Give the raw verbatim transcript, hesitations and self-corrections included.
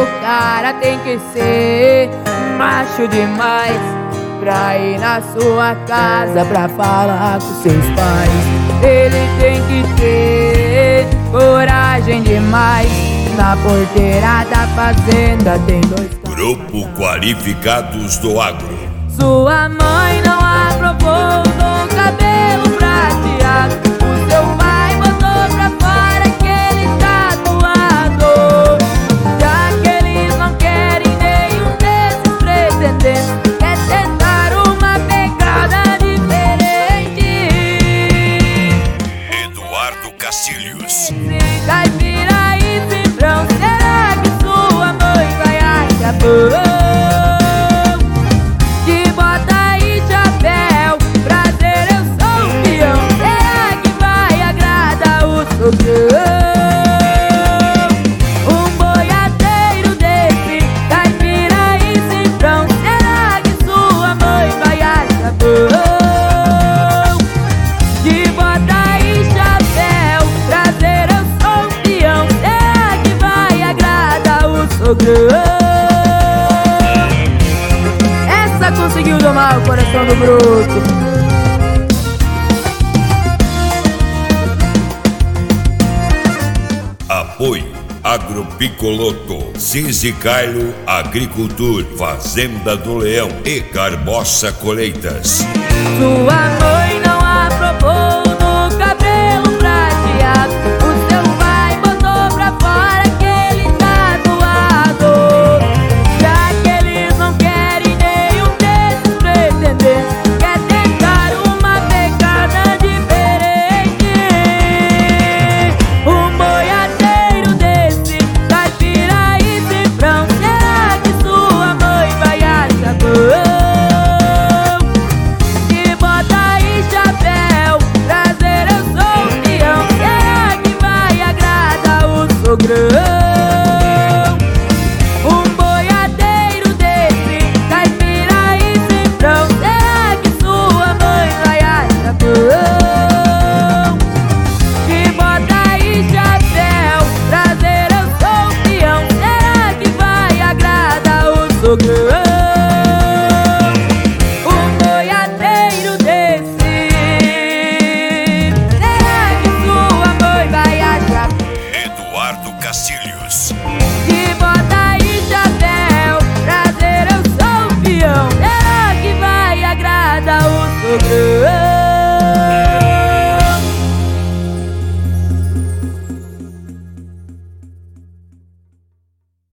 O cara tem que ser macho demais pra ir na sua casa pra falar com seus pais. Ele tem que ter coragem demais. Na porteira da fazenda tem dois caras. Grupo Qualificados do Agro. Sua mãe não aprovou do cabelo prateado. O seu pai botou pra fora aquele tatuado. Já que eles não querem nenhum desses pretendentes, quer tentar uma pegada diferente. Eduardo Castilhos. Caipira e cifrão, será que sua mãe vai achar bom? De bota e chapéu, prazer, eu sou o peão. Será que vai agradar o sogrão? Um boiadeiro desse, caipira e cifrão, será que sua mãe vai achar bom? De bota e chapéu, prazer, eu sou o peão. Será que vai agradar o sogrão? Essa conseguiu domar o coração do bruto. Apoio Agropicoloto, Cinzicailo Agricultura, Fazenda do Leão e Carboça Colheitas. Sua mãe não aprovou do cabelo prateado. O seu pai botou pra fora aquele tatuado. Já que eles não querem nenhum desses pretendentes, quer tentar uma pegada diferente. Um boiadeiro desse, caipira e cifrão, será que sua mãe vai achar bom? De bota e chapéu, prazer, eu sou o peão. Será que vai agradar o sogrão? Um boiadeiro desse, caipira e cifrão, será que sua mãe vai achar bom? De bota e chapéu, prazer, eu sou o peão. Será que vai agradar o sogrão? Um boiadeiro desse, será que sua mãe vai achar? Eduardo Castilhos. De bota e chapéu, prazer, eu sou o peão. Será que vai agradar o sogrão?